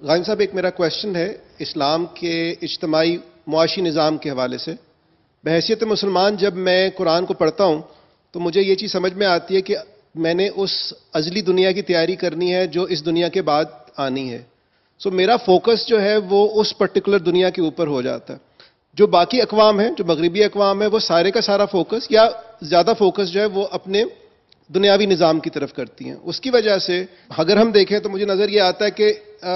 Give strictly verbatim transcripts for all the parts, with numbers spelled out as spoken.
غائم صاحب، ایک میرا کویشچن ہے اسلام کے اجتماعی معاشی نظام کے حوالے سے. بحیثیت مسلمان جب میں قرآن کو پڑھتا ہوں تو مجھے یہ چیز سمجھ میں آتی ہے کہ میں نے اس ازلی دنیا کی تیاری کرنی ہے جو اس دنیا کے بعد آنی ہے. سو so, میرا فوکس جو ہے وہ اس پرٹیکولر دنیا کے اوپر ہو جاتا ہے. جو باقی اقوام ہیں، جو مغربی اقوام ہیں، وہ سارے کا سارا فوکس یا زیادہ فوکس جو ہے وہ اپنے دنیاوی نظام کی طرف کرتی ہیں. اس کی وجہ سے اگر ہم دیکھیں تو مجھے نظر یہ آتا ہے کہ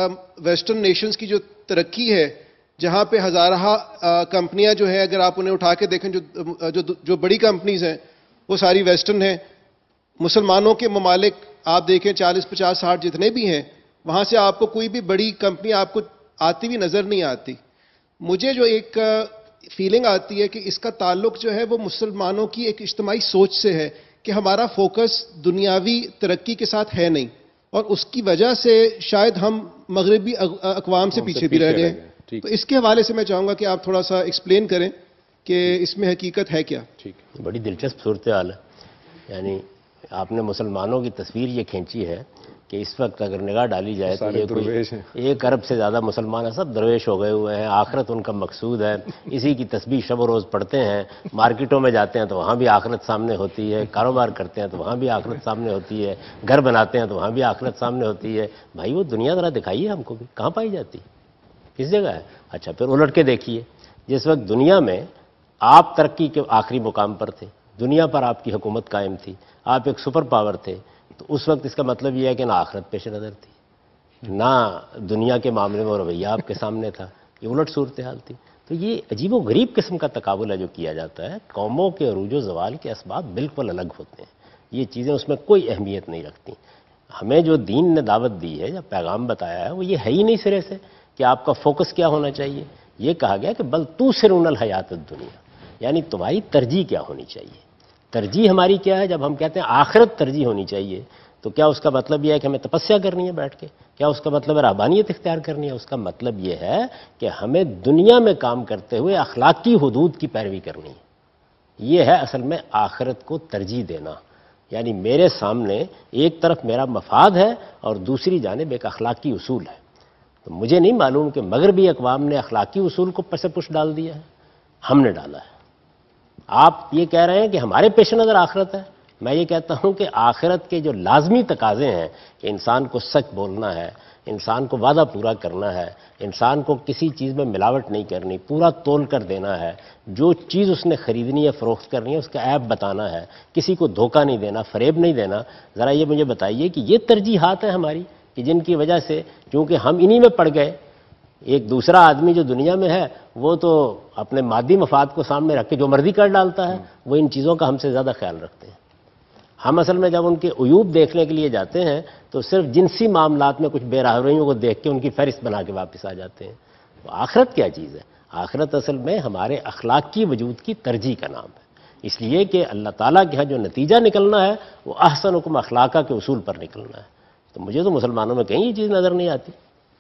ویسٹرن نیشنز کی جو ترقی ہے، جہاں پہ ہزارہ کمپنیاں جو ہیں، اگر آپ انہیں اٹھا کے دیکھیں، جو جو جو بڑی کمپنیز ہیں وہ ساری ویسٹرن ہیں. مسلمانوں کے ممالک آپ دیکھیں چالیس پچاس ساٹھ جتنے بھی ہیں، وہاں سے آپ کو کوئی بھی بڑی کمپنی آپ کو آتی ہوئی نظر نہیں آتی. مجھے جو ایک فیلنگ آتی ہے کہ اس کا تعلق جو ہے وہ مسلمانوں کی ایک اجتماعی سوچ سے ہے کہ ہمارا فوکس دنیاوی ترقی کے ساتھ ہے نہیں، اور اس کی وجہ سے شاید ہم مغربی اقوام سے پیچھے بھی رہ گئے. تو اس کے حوالے سے میں چاہوں گا کہ آپ تھوڑا سا ایکسپلین کریں کہ اس میں حقیقت ہے کیا. ٹھیک ہے، بڑی دلچسپ صورتحال ہے. یعنی آپ نے مسلمانوں کی تصویر یہ کھینچی ہے کہ اس وقت اگر نگاہ ڈالی جائے تو یہ کوئی ایک ارب سے زیادہ مسلمان ہیں، سب درویش ہو گئے ہوئے ہیں. آخرت ان کا مقصود ہے، اسی کی تسبیح شب و روز پڑھتے ہیں. مارکیٹوں میں جاتے ہیں تو وہاں بھی آخرت سامنے ہوتی ہے، کاروبار کرتے ہیں تو وہاں بھی آخرت سامنے ہوتی ہے، گھر بناتے ہیں تو وہاں بھی آخرت سامنے ہوتی ہے. بھائی وہ دنیا ذرا دکھائیے ہم کو بھی، کہاں پائی جاتی، کس جگہ ہے؟ اچھا پھر الٹ کے دیکھیے، جس وقت دنیا میں آپ ترقی کے آخری مقام پر تھے، دنیا پر آپ کی حکومت قائم تھی، آپ ایک سپر پاور تھے، تو اس وقت اس کا مطلب یہ ہے کہ نہ آخرت پیش نظر تھی، نہ دنیا کے معاملے میں رویہ آپ کے سامنے تھا. یہ الٹ صورتحال تھی. تو یہ عجیب و غریب قسم کا تقابل ہے جو کیا جاتا ہے. قوموں کے عروج و زوال کے اسباب بالکل الگ ہوتے ہیں. یہ چیزیں اس میں کوئی اہمیت نہیں رکھتی. ہمیں جو دین نے دعوت دی ہے یا پیغام بتایا ہے وہ یہ ہے ہی نہیں سرے سے کہ آپ کا فوکس کیا ہونا چاہیے. یہ کہا گیا کہ بل توسرون الحیات الدنیا، یعنی تمہاری ترجیح کیا ہونی چاہیے. ترجیح ہماری کیا ہے؟ جب ہم کہتے ہیں آخرت ترجیح ہونی چاہیے تو کیا اس کا مطلب یہ ہے کہ ہمیں تپسیا کرنی ہے بیٹھ کے؟ کیا اس کا مطلب ہے رہبانیت اختیار کرنی ہے؟ اس کا مطلب یہ ہے کہ ہمیں دنیا میں کام کرتے ہوئے اخلاقی حدود کی پیروی کرنی ہے. یہ ہے اصل میں آخرت کو ترجیح دینا. یعنی میرے سامنے ایک طرف میرا مفاد ہے اور دوسری جانب ایک اخلاقی اصول ہے. تو مجھے نہیں معلوم کہ مغربی اقوام نے اخلاقی اصول کو پس پش ڈال دیا ہے، ہم نے ڈالا ہے. آپ یہ کہہ رہے ہیں کہ ہمارے پیش نظر آخرت ہے. میں یہ کہتا ہوں کہ آخرت کے جو لازمی تقاضے ہیں کہ انسان کو سچ بولنا ہے، انسان کو وعدہ پورا کرنا ہے، انسان کو کسی چیز میں ملاوٹ نہیں کرنی، پورا تول کر دینا ہے، جو چیز اس نے خریدنی ہے فروخت کرنی ہے اس کا عیب بتانا ہے، کسی کو دھوکہ نہیں دینا، فریب نہیں دینا. ذرا یہ مجھے بتائیے کہ یہ ترجیحات ہیں ہماری کہ جن کی وجہ سے چونکہ ہم انہی میں پڑ گئے. ایک دوسرا آدمی جو دنیا میں ہے وہ تو اپنے مادی مفاد کو سامنے رکھ کے جو مرضی کر ڈالتا ہے، وہ ان چیزوں کا ہم سے زیادہ خیال رکھتے ہیں. ہم اصل میں جب ان کے عیوب دیکھنے کے لیے جاتے ہیں تو صرف جنسی معاملات میں کچھ بے راہرویوں کو دیکھ کے ان کی فہرست بنا کے واپس آ جاتے ہیں. تو آخرت کیا چیز ہے؟ آخرت اصل میں ہمارے اخلاق کی وجود کی ترجیح کا نام ہے. اس لیے کہ اللہ تعالیٰ کے ہاں جو نتیجہ نکلنا ہے وہ احسن حکم اخلاقہ کے اصول پر نکلنا ہے. تو مجھے تو مسلمانوں میں کہیں یہ چیز نظر نہیں آتی.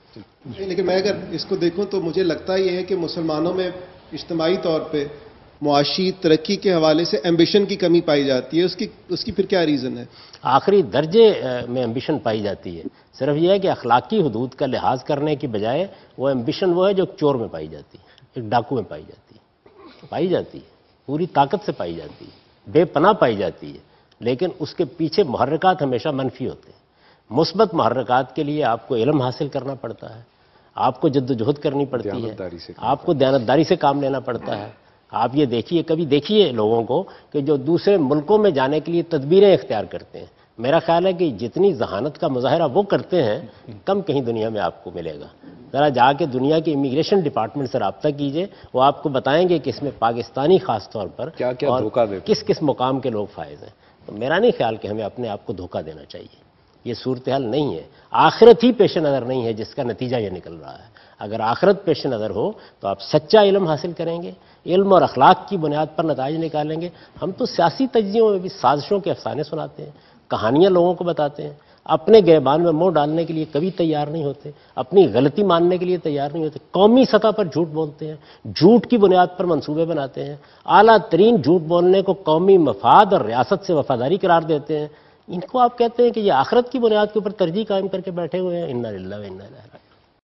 لیکن میں اگر اس کو دیکھوں تو مجھے لگتا یہ ہے کہ مسلمانوں میں اجتماعی طور پہ معاشی ترقی کے حوالے سے ایمبیشن کی کمی پائی جاتی ہے. اس کی اس کی پھر کیا ریزن ہے؟ آخری درجے میں ایمبیشن پائی جاتی ہے. صرف یہ ہے کہ اخلاقی حدود کا لحاظ کرنے کی بجائے وہ ایمبیشن وہ ہے جو چور میں پائی جاتی ہے، ایک ڈاکو میں پائی جاتی ہے، پائی جاتی ہے، پوری طاقت سے پائی جاتی ہے، بے پناہ پائی جاتی ہے. لیکن اس کے پیچھے محرکات ہمیشہ منفی ہوتے ہیں. مثبت محرکات کے لیے آپ کو علم حاصل کرنا پڑتا ہے، آپ کو جد و جہد کرنی پڑتی ہے، آپ کو دیانتداری سے کام لینا پڑتا ہے. آپ یہ دیکھیے، کبھی دیکھیے لوگوں کو کہ جو دوسرے ملکوں میں جانے کے لیے تدبیریں اختیار کرتے ہیں. میرا خیال ہے کہ جتنی ذہانت کا مظاہرہ وہ کرتے ہیں کم کہیں دنیا میں آپ کو ملے گا. ذرا جا کے دنیا کے امیگریشن ڈپارٹمنٹ سے رابطہ کیجئے، وہ آپ کو بتائیں گے کہ اس میں پاکستانی خاص طور پر کیا کیا اور دھوکہ دیتے کس کس مقام کے لوگ فائز ہیں. تو میرا نہیں خیال کہ ہمیں اپنے آپ کو دھوکہ دینا چاہیے. یہ صورتحال نہیں ہے. آخرت ہی پیش نظر نہیں ہے جس کا نتیجہ یہ نکل رہا ہے. اگر آخرت پیش نظر ہو تو آپ سچا علم حاصل کریں گے، علم اور اخلاق کی بنیاد پر نتائج نکالیں گے. ہم تو سیاسی تجزیوں میں بھی سازشوں کے افسانے سناتے ہیں، کہانیاں لوگوں کو بتاتے ہیں، اپنے گریبان میں منہ ڈالنے کے لیے کبھی تیار نہیں ہوتے، اپنی غلطی ماننے کے لیے تیار نہیں ہوتے، قومی سطح پر جھوٹ بولتے ہیں، جھوٹ کی بنیاد پر منصوبے بناتے ہیں، اعلیٰ ترین جھوٹ بولنے کو قومی مفاد اور ریاست سے وفاداری قرار دیتے ہیں. ان کو آپ کہتے ہیں کہ یہ آخرت کی بنیاد کے اوپر ترجیح قائم کر کے بیٹھے ہوئے ہیں. انا للہ و انا الیہ راجعون.